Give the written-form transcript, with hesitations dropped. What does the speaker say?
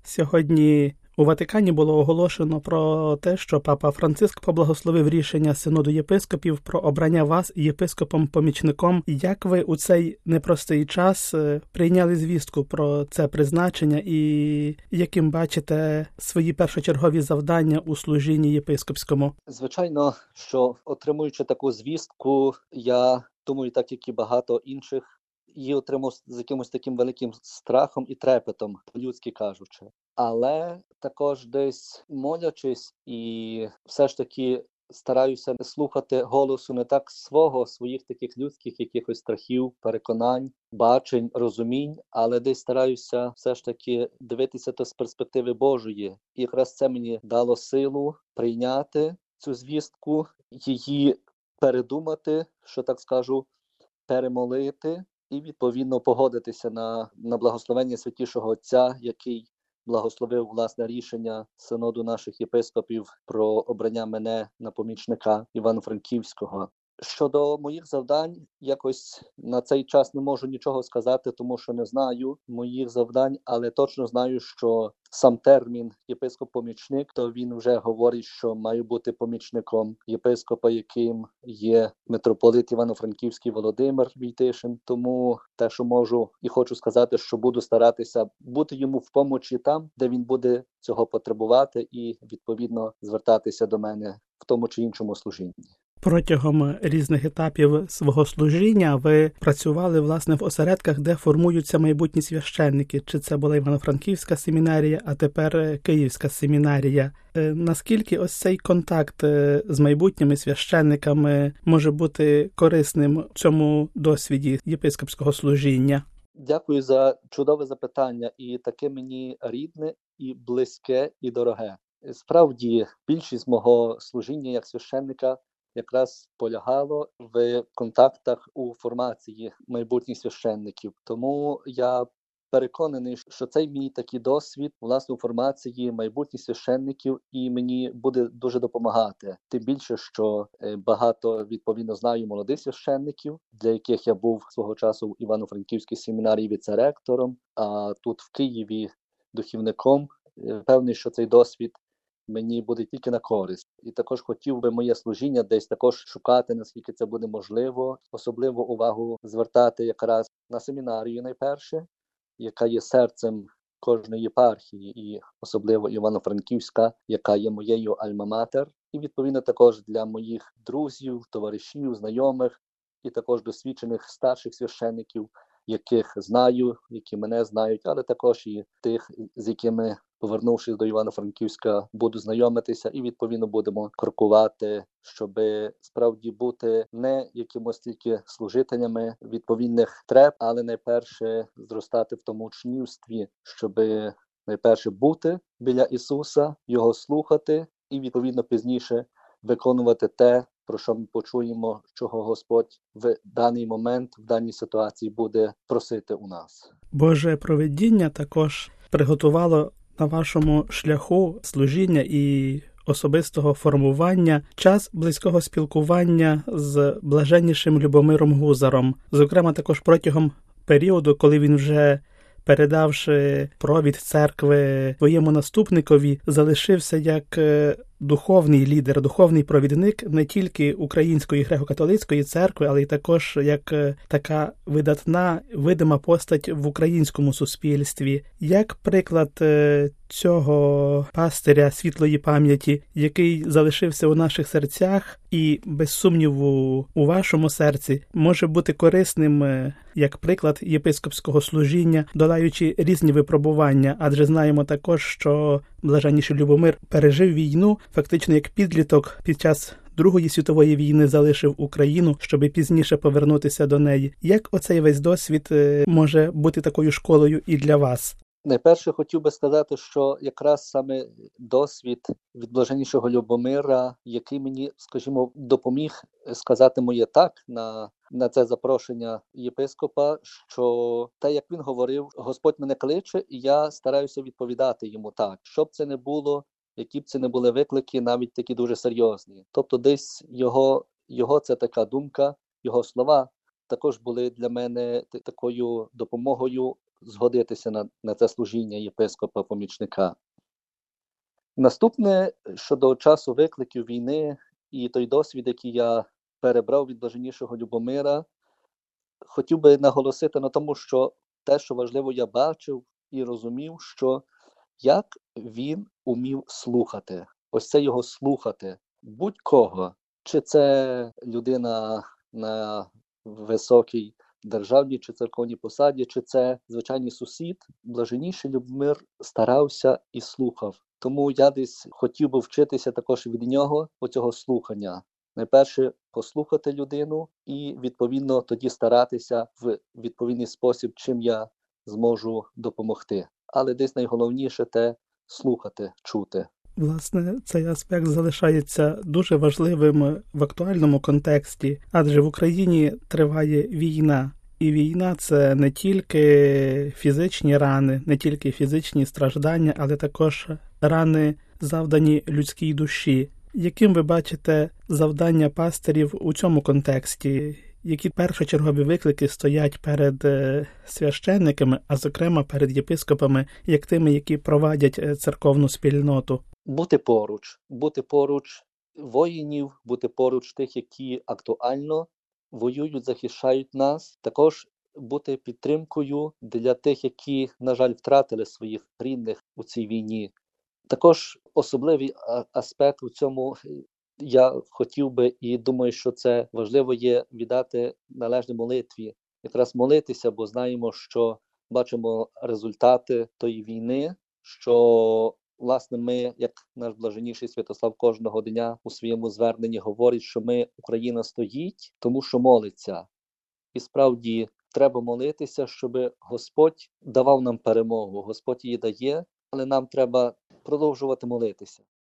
Сьогодні у Ватикані було оголошено про те, що папа Франциск поблагословив рішення Синоду єпископів про обрання вас єпископом-помічником. Як ви у цей непростий час прийняли звістку про це призначення і яким бачите свої першочергові завдання у служінні єпископському? Звичайно, що отримуючи таку звістку, я думаю, так як і багато інших, її отримав з якимось таким великим страхом і трепетом, по-людськи кажучи. Але також десь молячись і все ж таки стараюся слухати голосу не так своїх таких людських якихось страхів, переконань, бачень, розумінь, але десь стараюся все ж таки дивитися то з перспективи Божої. І якраз це мені дало силу прийняти цю звістку, її передумати, що так скажу, перемолити і відповідно погодитися на благословення Святішого Отця, який благословив власне рішення синоду наших єпископів про обрання мене на помічника Івано-Франківського. Щодо моїх завдань, якось на цей час не можу нічого сказати, тому що не знаю моїх завдань, але точно знаю, що сам термін єпископ-помічник, то він вже говорить, що маю бути помічником єпископа, яким є митрополит Івано-Франківський Володимир Войтишин. Тому те, що можу і хочу сказати, що буду старатися бути йому в помочі там, де він буде цього потребувати, і відповідно звертатися до мене в тому чи іншому служінні. Протягом різних етапів свого служіння ви працювали, власне, в осередках, де формуються майбутні священники. Чи це була Івано-Франківська семінарія, а тепер Київська семінарія. Наскільки ось цей контакт з майбутніми священниками може бути корисним у цьому досвіді єпископського служіння? Дякую за чудове запитання. І таке мені рідне, і близьке, і дороге. Справді, більшість мого служіння як священника якраз полягало в контактах у формації майбутніх священників. Тому я переконаний, що цей мій такий досвід власне у формації майбутніх священників і мені буде дуже допомагати. Тим більше, що багато, відповідно, знаю молодих священників, для яких я був свого часу в Івано-Франківській семінарії віце-ректором, а тут в Києві духівником. Певний, що цей досвід мені буде тільки на користь. І також хотів би моє служіння десь також шукати, наскільки це буде можливо, особливу увагу звертати якраз на семінарію найперше, яка є серцем кожної єпархії, і особливо Івано-Франківська, яка є моєю альма-матер, і відповідно також для моїх друзів, товаришів, знайомих, і також досвідчених старших священників, яких знаю, які мене знають, але також і тих, з якими, повернувшись до Івано-Франківська, буду знайомитися і, відповідно, будемо крокувати, щоб справді бути не якимось тільки служителями відповідних треб, але найперше зростати в тому учнівстві, щоб найперше бути біля Ісуса, Його слухати і, відповідно, пізніше виконувати те, про що ми почуємо, чого Господь в даний момент, в даній ситуації буде просити у нас. Боже провидіння також приготувало на вашому шляху служіння і особистого формування час близького спілкування з блаженнішим Любомиром Гузаром. Зокрема, також протягом періоду, коли він вже, передавши провід церкви своєму наступникові, залишився як духовний лідер, духовний провідник не тільки Української греко-католицької церкви, але й також як така видатна, видима постать в українському суспільстві. Як приклад цього пастиря світлої пам'яті, який залишився у наших серцях і, без сумніву, у вашому серці, може бути корисним як приклад єпископського служіння, долаючи різні випробування, адже знаємо також, що блаженніший Любомир пережив війну, фактично як підліток під час Другої світової війни залишив Україну, щоб пізніше повернутися до неї. Як оцей весь досвід може бути такою школою і для вас? Найперше хотів би сказати, що якраз саме досвід від блаженнішого Любомира, який мені, скажімо, допоміг сказати моє так на це запрошення єпископа, що те, як він говорив, Господь мене кличе, і я стараюся відповідати йому так. Що б це не було, які б це не були виклики, навіть такі дуже серйозні. Тобто десь його це така думка, його слова також були для мене такою допомогою згодитися на це служіння єпископа-помічника. Наступне, щодо часу викликів війни і той досвід, який я перебрав від блаженнішого Любомира, хотів би наголосити на тому, що те, що важливо, я бачив і розумів, що як він умів слухати. Ось це його слухати будь-кого. Чи це людина на високій державній чи церковній посаді, чи це звичайний сусід, блаженніший Любомир старався і слухав. Тому я десь хотів би вчитися також від нього оцього слухання. Найперше послухати людину і, відповідно, тоді старатися в відповідний спосіб, чим я зможу допомогти. Але десь найголовніше те слухати, чути. Власне, цей аспект залишається дуже важливим в актуальному контексті, адже в Україні триває війна. І війна – це не тільки фізичні рани, не тільки фізичні страждання, але також рани, завдані людській душі. Яким ви бачите завдання пастирів у цьому контексті? Які першочергові виклики стоять перед священниками, а зокрема перед єпископами, як тими, які провадять церковну спільноту? Бути поруч воїнів, бути поруч тих, які актуально воюють, захищають нас. Також бути підтримкою для тих, які, на жаль, втратили своїх рідних у цій війні. Також особливий аспект у цьому я хотів би і думаю, що це важливо є віддати належне молитві. Якраз молитися, бо знаємо, що бачимо результати тої війни, що власне ми, як наш блаженніший Святослав кожного дня у своєму зверненні говорить, що Україна стоїть, тому що молиться. І справді треба молитися, щоб Господь давав нам перемогу. Господь її дає, але нам треба продовжувати молитися.